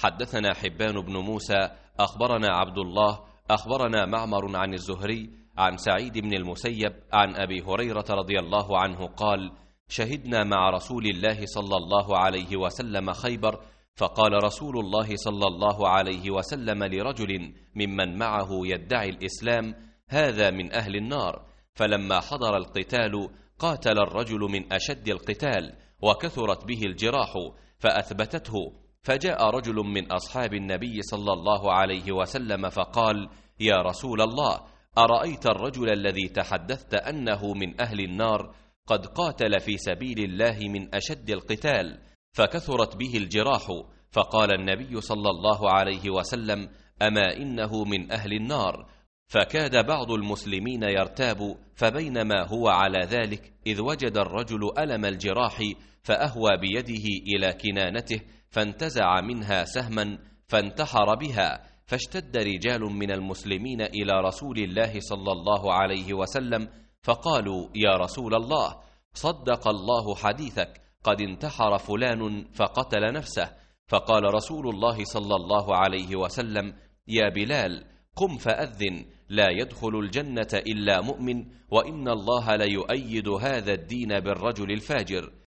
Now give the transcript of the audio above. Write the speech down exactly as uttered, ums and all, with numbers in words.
حدثنا حبان بن موسى أخبرنا عبد الله أخبرنا معمر عن الزهري عن سعيد بن المسيب عن أبي هريرة رضي الله عنه قال: شهدنا مع رسول الله صلى الله عليه وسلم خيبر، فقال رسول الله صلى الله عليه وسلم لرجل ممن معه يدعي الإسلام: هذا من أهل النار. فلما حضر القتال قاتل الرجل من أشد القتال، وكثرت به الجراح فأثبتته، فجاء رجل من أصحاب النبي صلى الله عليه وسلم فقال: يا رسول الله، أرأيت الرجل الذي تحدثت أنه من أهل النار قد قاتل في سبيل الله من أشد القتال فكثرت به الجراح؟ فقال النبي صلى الله عليه وسلم: أما إنه من أهل النار. فكاد بعض المسلمين يرتاب، فبينما هو على ذلك إذ وجد الرجل ألم الجراح فأهوى بيده إلى كنانته فانتزع منها سهما فانتحر بها، فاشتد رجال من المسلمين إلى رسول الله صلى الله عليه وسلم فقالوا: يا رسول الله، صدق الله حديثك، قد انتحر فلان فقتل نفسه. فقال رسول الله صلى الله عليه وسلم: يا بلال، قم فأذن، لا يدخل الجنة إلا مؤمن، وإن الله ليؤيد هذا الدين بالرجل الفاجر.